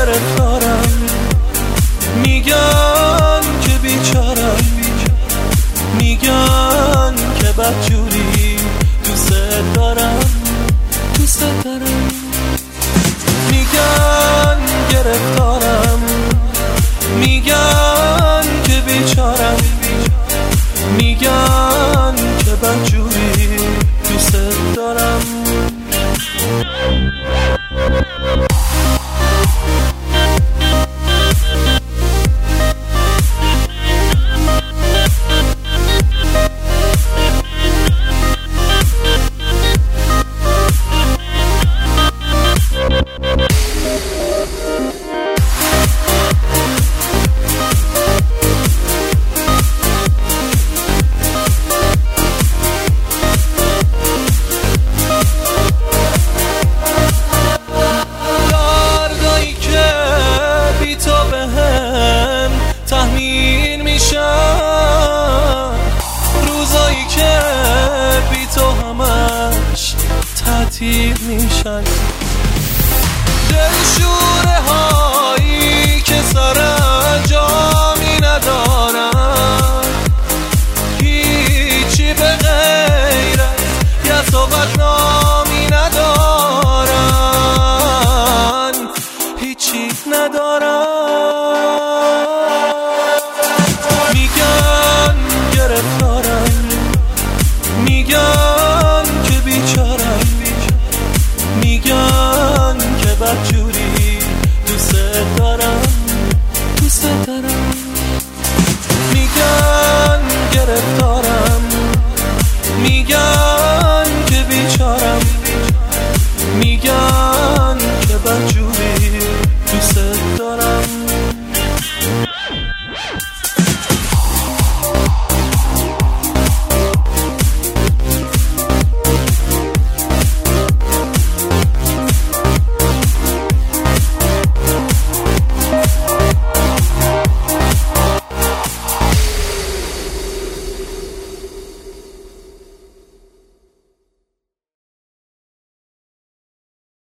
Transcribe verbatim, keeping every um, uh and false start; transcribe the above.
گرفتارم، میگن که بیچارم، میگن که بدجوری دوست دارم، دوست دارم. میگن گرفتارم، میگن که بیچارم، میگن که بدجوری دوست دارم. تحمیل میشن روزایی که بی تو همش تعطیل میشن، دلشوره هایی که سرانجامی ندارن، هیچی به غیر از یه صحبت نامی ندارن، هیچی ندارن.